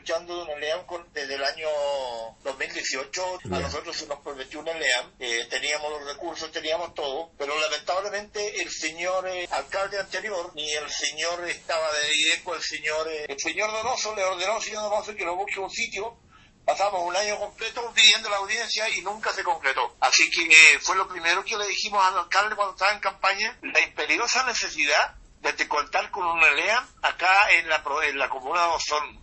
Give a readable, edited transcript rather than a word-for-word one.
luchando de un ELEAM desde el año 2018. A nosotros se nos prometió un ELEAM, teníamos los recursos, teníamos todo, pero lamentablemente el señor alcalde anterior, ni el señor estaba de IDECO, el señor Donoso le ordenó al señor Donoso que nos busque un sitio. Pasamos un año completo pidiendo la audiencia y nunca se concretó. Así que fue lo primero que le dijimos al alcalde cuando estaba en campaña, la imperiosa necesidad de contar con un ELEAM acá en la comuna de Osorno.